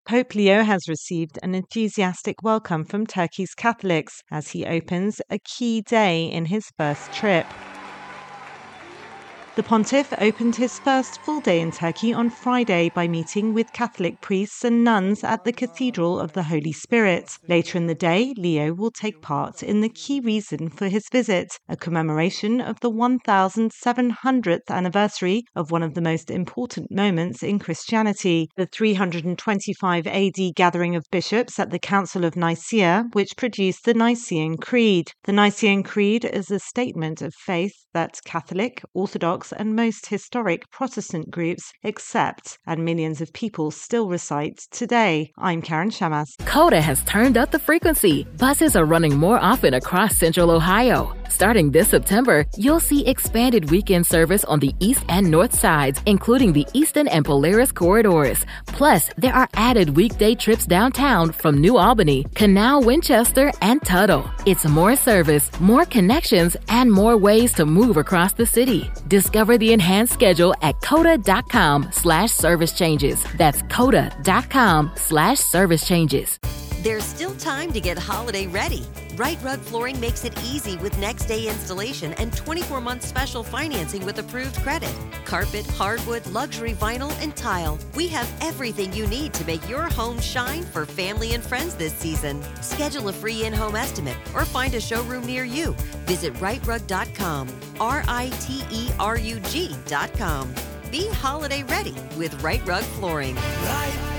Pope Leo has received an enthusiastic welcome from Turkey's Catholics as he opens a key day in his first trip. The pontiff opened his first full day in Turkey on Friday by meeting with Catholic priests and nuns at the Cathedral of the Holy Spirit. Later in the day, Leo will take part in the key reason for his visit, a commemoration of the 1700th anniversary of one of the most important moments in Christianity, the 325 AD gathering of bishops at the Council of Nicaea, which produced the Nicene Creed. The Nicene Creed is a statement of faith that Catholic, Orthodox, and most historic Protestant groups accept, and millions of people still recite today. I'm Karen Shamas. Coda has turned up the frequency. Buses are running more often across Central Ohio. Starting this September, you'll see expanded weekend service on the east and north sides, including the Eastern and Polaris corridors. Plus, there are added weekday trips downtown from New Albany, Canal, Winchester, and Tuttle. It's more service, more connections, and more ways to move across the city. Discover the enhanced schedule at coda.com/service changes. That's coda.com/service changes. There's still time to get holiday ready. Right Rug Flooring makes it easy with next day installation and 24-month special financing with approved credit. Carpet, hardwood, luxury vinyl, and tile. We have everything you need to make your home shine for family and friends this season. Schedule a free in-home estimate or find a showroom near you. Visit rightrug.com, RITERUG.com. Be holiday ready with Right Rug Flooring. Right